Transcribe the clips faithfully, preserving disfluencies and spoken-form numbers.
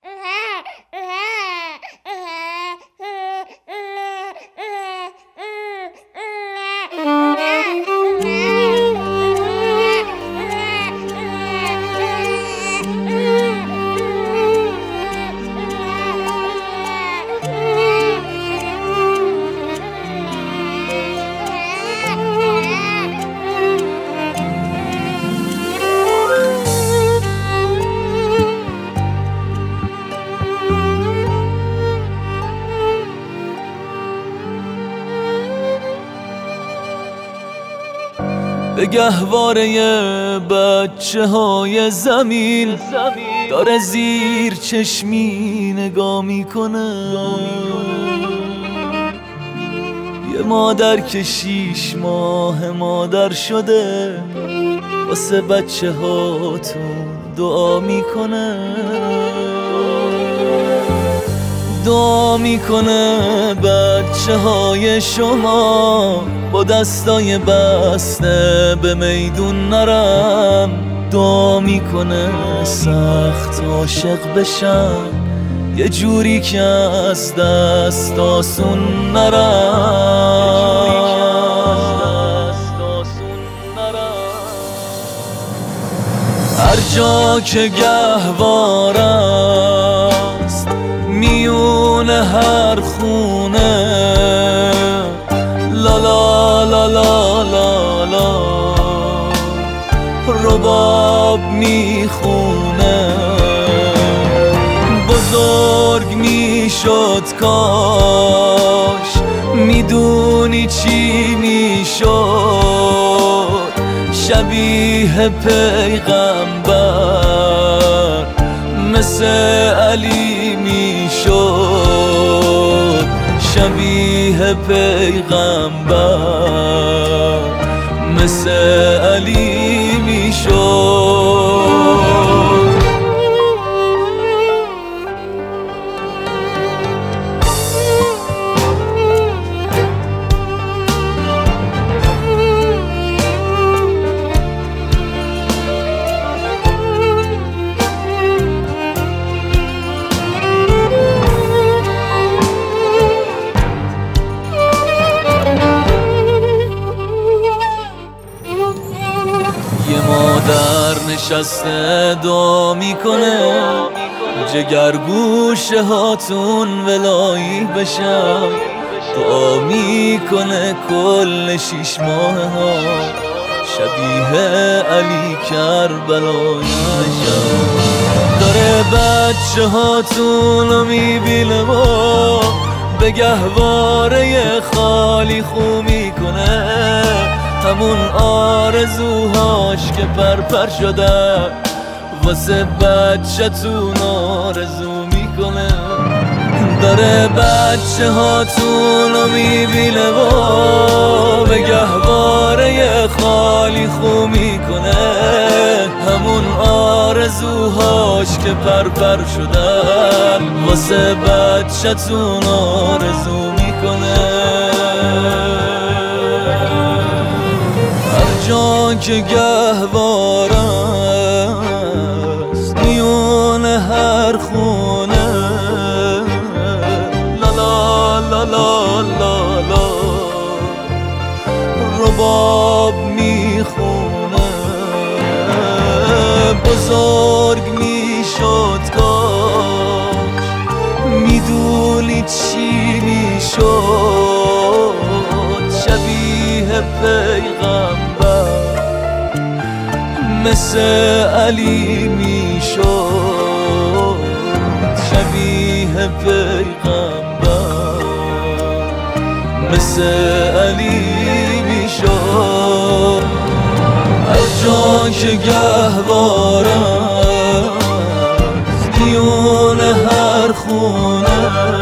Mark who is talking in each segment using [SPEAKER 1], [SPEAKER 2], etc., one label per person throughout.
[SPEAKER 1] به گهواره بچه های زمین داره زیر چشمی نگاه میکنه. یه مادر که شیش ماه مادر شده واسه بچه هاتون دعا میکنه. دعا میکنه بچه های شما با دستای بسته به میدون نرن. دعا میکنه سخت عاشق بشن یه جوری که از دست آسون نرن. هر جا که گهواره است میون هر خونه لا لا لا لا لا لا رباب میخونه. بزرگ میشد کاش میدونی چی میشد. شبیه پیغمبر مثل علی میشد. شبیه پیغمبر مثل علی میشد. یه مادر نشسته دعا میکنه جگرگوشه هاتون ولایی بشم. دعا میکنه کل شیش ماه ها شبیه علی کربلایی بشم. داره بچه هاتون رو میبینه و به گهواره خالی خو میکنه. همون آرزوهاش که پرپر شده واسه بچه تون آرزو میکنه. داره بچه هاتون رو میبینه و به گهواره خالی خو میکنه. همون آرزوهاش که پرپر شده واسه بچه تون آرزو میکنه. جا که گهواره است میون هر خونه لا لا لا لا لا لا رباب میخونه. بزرگ میشد کاش میدونی چی میشد. شبیه پیغمبر مثل علی میشد. شبیه پیغمبر مثل علی میشد. هر جا که گهواره است میون هر خونه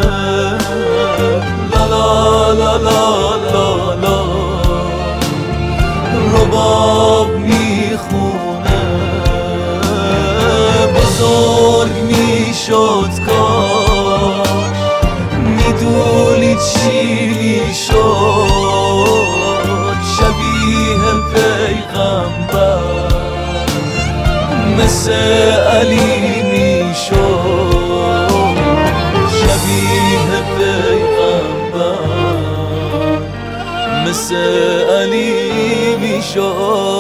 [SPEAKER 1] لا لا لا لا لا لا رباب میخونه. بزرگ میشد کاش میدونی چی میشد. شبیه پیغمبر مثل علی میشد. پیغمبر مثل علی میشد